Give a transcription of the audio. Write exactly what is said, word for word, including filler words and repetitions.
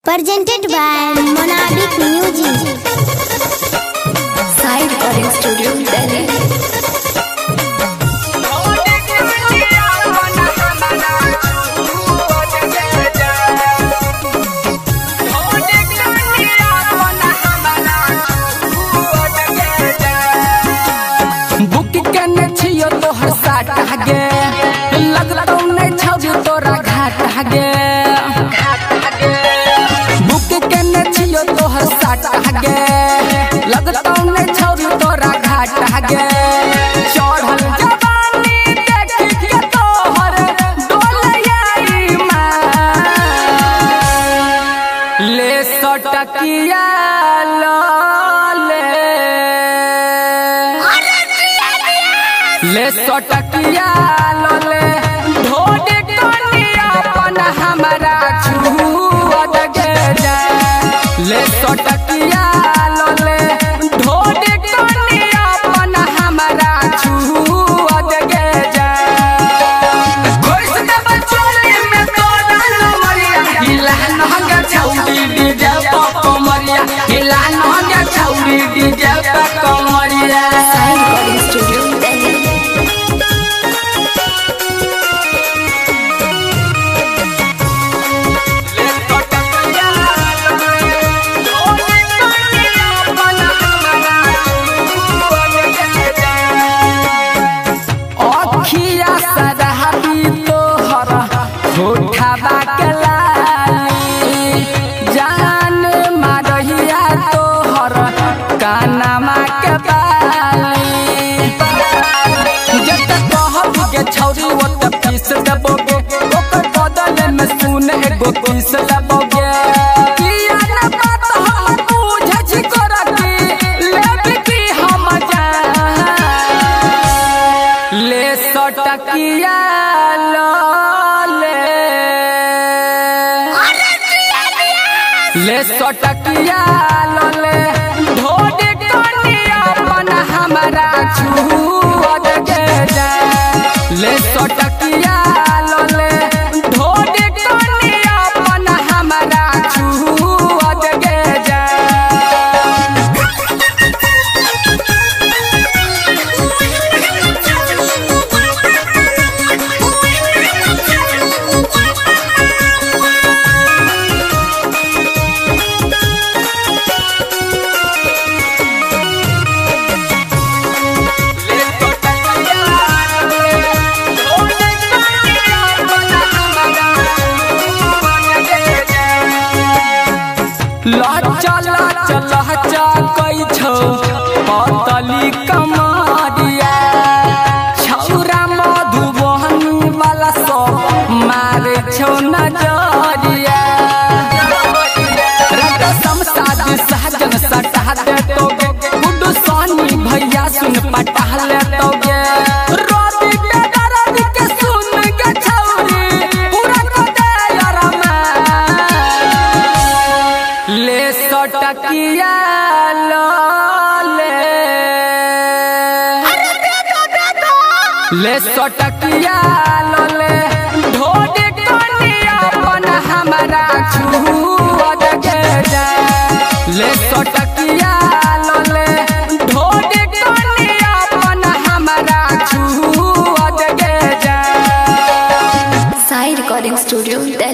Presented by Monadic Music. Side Recording Studio, Delhi. तोरा घाट गे बुक के ने छियो तोहर साट गे लगतौ ने छौरी तोरा घाट गे चढ़ल जवानी देख के तोहर डोलयाई मां ले सटकिया लो ले ले सटकिया लो ले ढोडी हमारा छुअत गे ले सटकिया लो ले ढोडी कनिया अपन हमारा छुअत गे घोष देब चोली में तोरा नमरिया हिला नहंगा छौरी डीजे कमरिया हिला नहंगा छौरी डीजे कमरिया। Side Recording Studio, Delhi. उठावा के लाली जान मारहिया तोहर कानमा के बाली जब कहब के छौरी ओत पीस देबोगे ओकर बदले में सुन एगो पीस देबोगे किया न बात हम बुझे छी करकी लेब की हम जान ले सटकिया लो ले सटकिया लो ले ढोडी कनिया अपन हमारा छुअत गे ले सटकिया लो ले ढोडी कनिया अपन हमारा छुअत गे चला चला चा कई छो पतली कमरिया छौरा मधुबनी वाला सो मारे छो नजरिया रत समसाद सहजन सटा दे तो गुड्डू सोनी भैया सुन पटा ले तो गे रोदी पे दर्द के सुन के छौरी पूरा को दे यारमा ले सटकिया लो ले ले सटकिया लो ले ढोडी कनिया अपन हमारा छुअत गे ले सटकिया लो ले ढोडी कनिया अपन हमारा छुअत गे Side Recording Studio, Delhi.